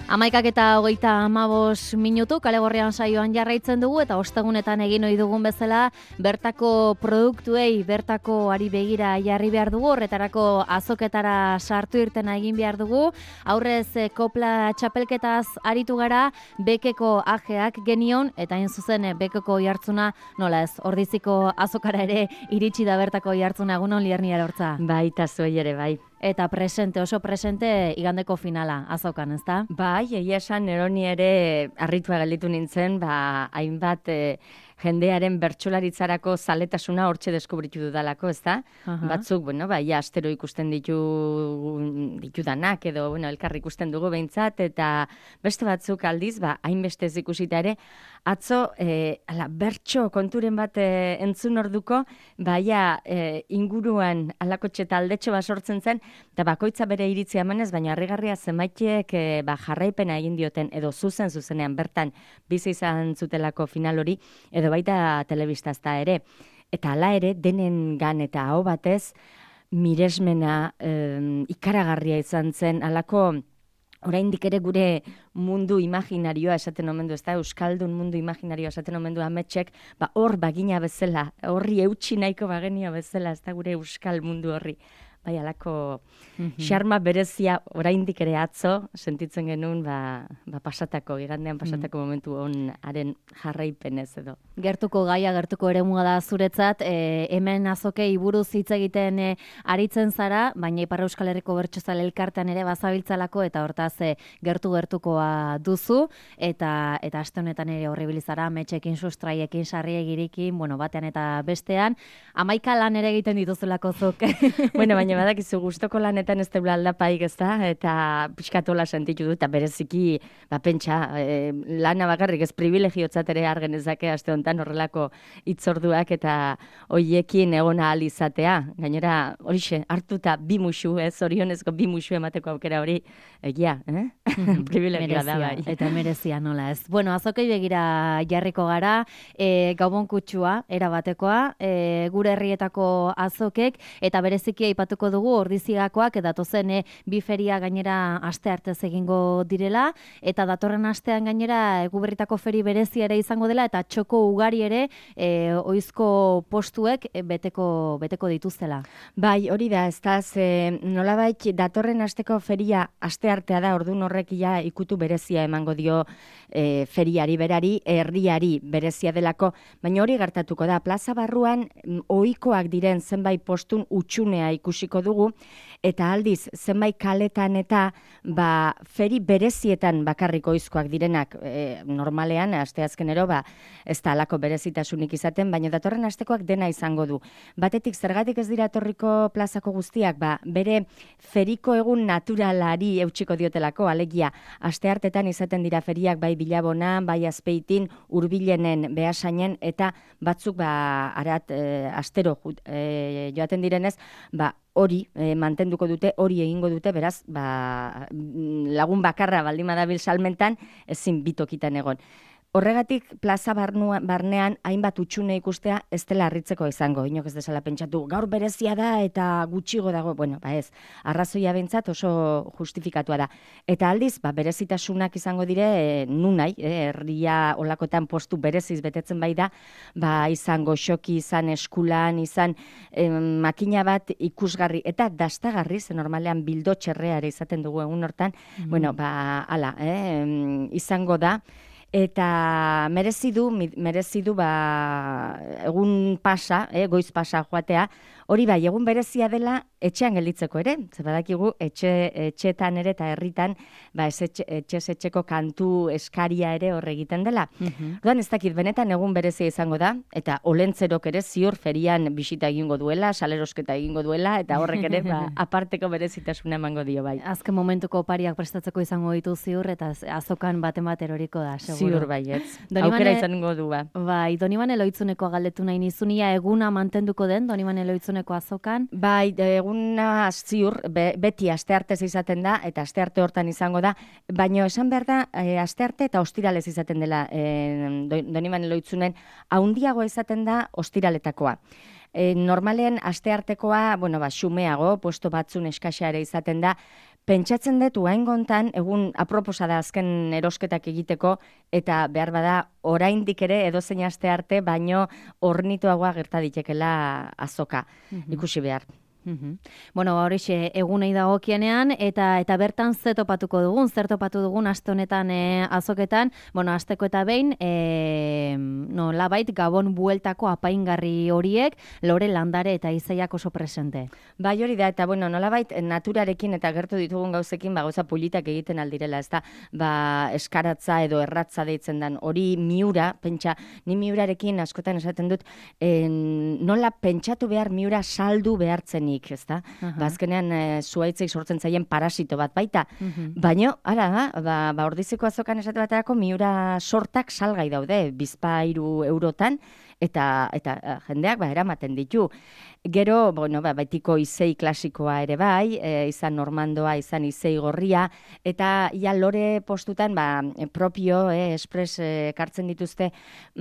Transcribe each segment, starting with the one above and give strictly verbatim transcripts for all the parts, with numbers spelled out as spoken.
Amaikak eta hogeita amabos minutu, kale gorrian saioan jarraitzen dugu, eta ostegunetan egin ohi dugun bezala, bertako produktuei, bertako ari begira jarri behar dugu, horretarako azoketara sartu irtena egin behar dugu, aurrez kopla txapelketaz aritu gara, bekeko ajeak genion, eta hain zuzen bekeko jartzuna, nola ez, ordiziko azokara ere iritsi da bertako jartzuna, egunon Lierni Arortza. Bai, eta zuei ere bai. Eta presente, oso presente igandeko finala azokan, ezta? Bai, egia esan eroni ere harritua gelditu nintzen, ba, hainbat e, jendearen bertsolaritzarako zaletasuna hortxe deskubritu dudalako, ezta? Uh-huh. Batzuk, bueno, bai, astero ikusten ditu ditudanak edo, bueno, elkar ikusten dugu behintzat, eta beste batzuk aldiz, ba, hainbeste ez ikusita ere, atzo, e, ala, bertso konturen bat e, entzun orduko, baia e, inguruan alako txetaldetxo bat sortzen zen, eta bakoitza bere iritzia emanez, baina harrigarria zenbaitiek e, ba, jarraipena egin dioten, edo zuzen zuzenean bertan bizi izan zutelako final hori, edo baita telebistazta ere. Eta hala ere, denen gan eta aho batez, miresmena e, ikaragarria izan zen, halako oraindik ere gure mundu imaginarioa esaten omen du, ezta euskaldun mundu imaginarioa esaten omen du ametxek, ba hor bagina bezala, horri eutsi nahiko bagenio bezala, ezta gure euskal mundu horri. Bai, alako xarma berezia oraindik ere atzo sentitzen genuen ba, ba pasatako, igandean pasatako mm. momentu honaren jarraipenez edo. Gertuko gaia, gertuko eremua da zuretzat, e, hemen azokei buruz hitz egiten e, aritzen zara, baina Ipar Euskal Herriko Bertsozale Elkartean ere bazabiltzalako, eta hortaz e, gertu-gertukoa duzu, eta eta aste honetan ere horribili zara, metxekin, sustraiekin, sarriegirikin, bueno, batean eta bestean, hamaika lan ere egiten dituzulako zuk. Bueno, baina badakizu gustoko lanetan ez teula aldapaik, ezta, eta pixkatola sentitu du, eta bereziki, ba, pentsa, e, lana bakarrik ez privilegiotzat ere argenezake aste honetan horrelako hitzorduak eta hoiekin egon ahal izatea. Gainera, horixe, hartuta bi musu, ez, orionezko bi musu emateko aukera hori, egia, eh? Privilegioa da, bai. Eta merezia, nola ez. Bueno, azokei begira jarriko gara, e, gabon kutsua, erabatekoa, e, gure herrietako azokek, eta bereziki aipatuko dugu ordizigakoak, eta datozen e, bi feria gainera aste artez egingo direla, eta datorren astean gainera Eguberritako feri berezia ere izango dela, eta txoko ugari ere e, oizko postuek e, beteko, beteko dituztela. Bai, hori da, ez da, ze, nolabait datorren asteko feria aste artea da, ordun horrek ja ikutu berezia emango dio e, feriari berari, herriari berezia delako, baina hori gertatuko da, plaza barruan ohikoak diren zenbait postun utxunea ikusiko dugu, eta aldiz zenbait kaletan eta ba, feri berezietan bakarriko oizkoak direnak e, normalean, asteazkenero, ba, ez da alako berezitasunik izaten, baina datorren astekoak dena izango du. Batetik, zergatik ez dira etorriko plazako guztiak, ba, bere feriko egun naturalari eutxiko diotelako, alegia, aste hartetan izaten dira feriak bai Bilabonan, bai Azpeitin, Hurbilenen, Beasainen, eta batzuk ba, arat, e, astero e, joaten direnez, ba, hori e, mantenduko dute, hori egingo dute, beraz, ba, lagun bakarra baldin badabil salmentan, ezin bitokitan egon. Horregatik, plaza barnua, barnean hainbat utxune ikustea ez dela harritzeko izango, inok ez desala pentsatu, gaur berezia da eta gutxigo dago, bueno, ba ez, arrazoia behintzat oso justifikatua da. Eta aldiz, ba, berezitasunak izango dire, e, nunai, e, herria olakotan postu bereziz betetzen bai da, ba, izan goxoki, izan eskulan, izan e, makina bat ikusgarri, eta dastagarri, ze normalean bildo txerreare izaten dugu egun hortan, mm. bueno, ba, ala, e, izango da, eta merezi du, merezi du ba, egun pasa, eh, goiz pasa joatea, hori bai, egun berezia dela etxean gelditzeko ere, ze badakigu etxe, etxetan ere eta herritan ba, etxez etxeko kantu eskaria ere horre egiten dela. Uh-huh. Duan ez dakit, benetan egun berezia izango da, eta olentzerok ere ziur ferian bisita egingo duela, salerosketa egingo duela, eta horrek ere ba, aparteko berezitasuna emango dio bai. Azken momentuko opariak prestatzeko izango ditu ziur, eta azokan baten bat eroriko da, seguro. Ziur baietz, aukera izango du ba. Bai, Donibane Loitzunekoa galdetu nahi nizunia eguna mantenduko den, Donibane Loitzuneko azokan? Bai, eguna ziur, be, beti asteartez izaten da, eta astearte hortan izango da, baina esan behar da, e, astearte eta ostiralez izaten dela, e, Donibane Loitzunen, haundiagoa izaten da ostiraletakoa. E, normalean asteartekoa, bueno, ba, xumeago, puesto batzun eskaxeare izaten da, Pentsatzen dut uain gontan, egun aproposa da azken erosketak egiteko, eta behar bada oraindik ere edozein aste arte, baino ornituagoa gerta ditekela azoka, ikusi behar. Mm-hmm. Bueno, horixe egunei dagokienean eta eta bertan ze topatuko dugun, zer topatu dugun aste honetan e, azoketan, bueno, asteko eta behin, e, no, labait Gabon bueltako apaingarri horiek, Lore Landare eta Izaiak oso presente. Bai, hori da, eta bueno, nolabait naturarekin eta gertu ditugun gauzekin, ba, gauza politak egiten aldirela, ez da, ba, eskaratza edo erratza deitzen dan, hori miura, pentsa, ni miurarekin askotan esaten dut, en, nola pentsatu behar miura saldu behartzen ez da? Uh-huh. Bazkenean e, zuaitzei sortzen zaien parasito bat baita. Uh-huh. Baina, ara, ba, ba ordizeko azokan esate baterako miura sortak salgai daude, bizpahiru eurotan, eta eta jendeak ba eramaten ditu. Gero, bueno, ba, baitiko izei klasikoa ere bai, e, izan normandoa, izan izei gorria, eta ja lore postutan, ba, propio, e, espres e, kartzen dituzte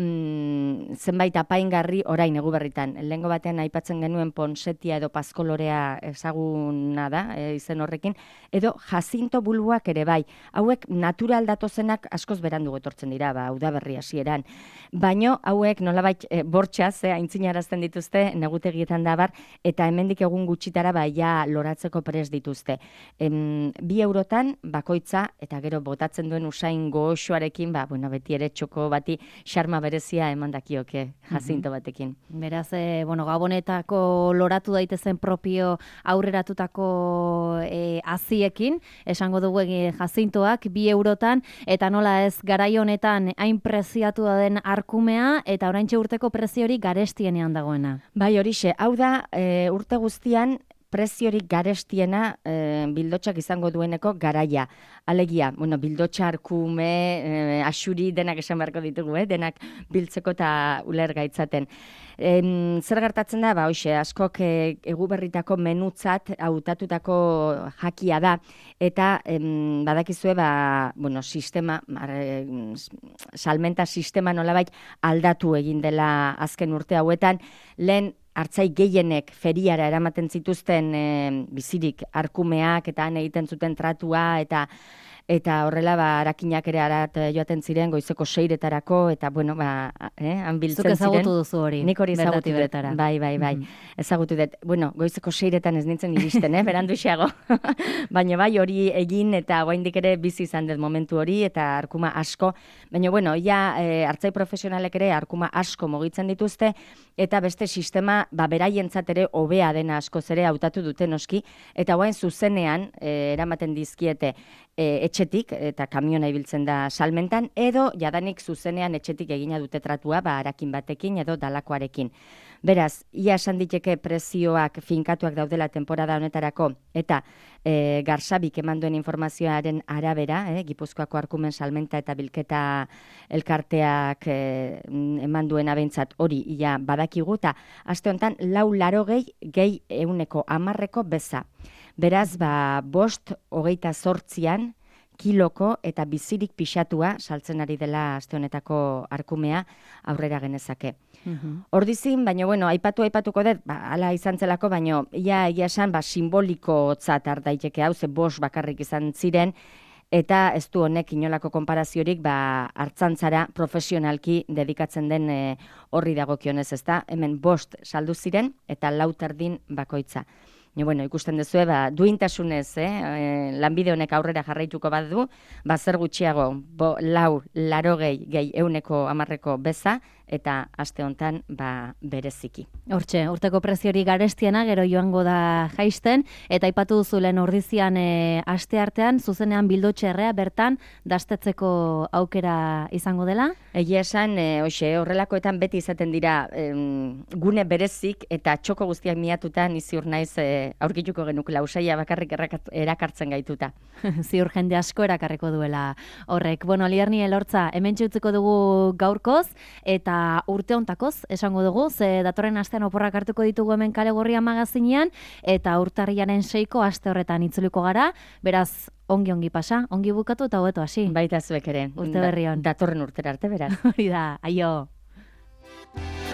mm, zenbait apaingarri orain eguberritan. Lehengo batean aipatzen genuen ponsetia edo paskolorea ezaguna da, e, izen horrekin, edo jazinto bulbuak ere bai. Hauek natural datozenak askoz berandu etortzen dira, ba, udaberri hasieran. Baino hauek nolabait e, bortxaz, e, aintzinarazten dituzte, negutegietan da bar, eta hemendik egun gutxitara ba ja loratzeko prest dituzte. Em, bi eurotan bakoitza eta gero botatzen duen usain goxoarekin, ba, bueno, beti ere txoko bati xarma berezia eman dakioke jazinto batekin. Beraz, e, bueno, Gabonetako loratu daitezen propio aurreratutako e, aziekin, esango dugu e, jazintoak bi eurotan, eta nola ez garai honetan hain preziatu da den arkumea, eta oraintxe urteko prezio hori garestienean dagoena. Bai, horixe, hau da, e, urte guztian preziorik garestiena e, bildotxak izango dueneko garaia. Alegia, bueno, bildotxa, arkume, e, asuri denak esan beharko ditugu, eh? Denak biltzeko eta uler gaitzaten. E, zer gertatzen da, ba, hoxe, askok e, eguberritako menutzat hautatutako jakia da, eta em, badakizue, ba, bueno, sistema, e, salmenta sistema nolabait aldatu egin dela azken urte hauetan, lehen hartzai gehienek feriara eramaten zituzten e, bizirik arkumeak eta han egiten zuten tratua eta eta horrela ba arakinak ere arat joaten ziren goizeko seiretarako eta bueno ba eh han biltzen ziren. Zuk ezagutu duzu hori. Nik hori ezagutu dut. Bai, bai, bai. Mm-hmm. Ezagutu dut. Bueno, goizeko seiretan ez nintzen iristen, eh, beranduxeago. Baina bai hori egin eta oraindik ere bizi izan dut momentu hori eta arkuma asko. Baina bueno, ja e, hartzai profesionalek ere arkuma asko mugitzen dituzte eta beste sistema ba beraientzat ere hobea dena askoz ere hautatu dute noski eta orain zuzenean e, eramaten dizkiete e, etxetik eta kamiona ibiltzen da salmentan edo jadanik zuzenean etxetik egina dute tratua ba harakin batekin edo dalakoarekin. Beraz, ia esan diteke prezioak finkatuak daudela temporada honetarako eta e, Garsabik eman duen informazioaren arabera, eh, Gipuzkoako arkumen salmenta eta bilketa elkarteak e, eman duen abentzat hori ia badakigu eta aste honetan lau larogei gehi euneko hamarreko beza. Beraz, ba, bost hogeita zortzian kiloko eta bizirik pixatua saltzen ari dela aste honetako arkumea aurrera genezake. Uh-huh. Ordizin, baina bueno, aipatu aipatuko dut, ba, ala izan zelako, baina ia egia esan ba, simboliko tzat daiteke hau, ze bost bakarrik izan ziren, eta ez du honek inolako konparaziorik ba, hartzantzara profesionalki dedikatzen den e, horri dagokionez, ezta? Hemen bost saldu ziren eta lau terdin bakoitza. Ni bueno, ikusten duzue, ba, duintasunez, eh, e, lanbide honek aurrera jarraituko bat du, ba, zer gutxiago, bo, lau, larogei, gehi, euneko amarreko beza, eta aste hontan ba, bereziki. Hortxe, urteko preziori garestiena, gero joango da jaisten, eta aipatu duzu lehen ordizian e, aste artean, zuzenean bildotxerrea bertan, dastetzeko aukera izango dela? Egia esan, e, hoxe, horrelakoetan beti izaten dira em, gune berezik, eta txoko guztiak miatutan iziur naiz e, aurkituko genukela, usaia bakarrik erakartzen gaituta. Ziur jende asko erakarriko duela horrek. Bueno, Lierni Elortza, hemen txutziko dugu gaurkoz, eta urte hontakoz, esango dugu, ze datorren astean oporrak hartuko ditugu hemen Kale Gorria magazinean, eta urtarrilaren seiko aste horretan itzuliko gara, beraz, ongi-ongi pasa, ongi bukatu eta hobeto hasi. Baita zuek ere. Urte berri on. Datorren urtera arte, beraz. Hori da, aio.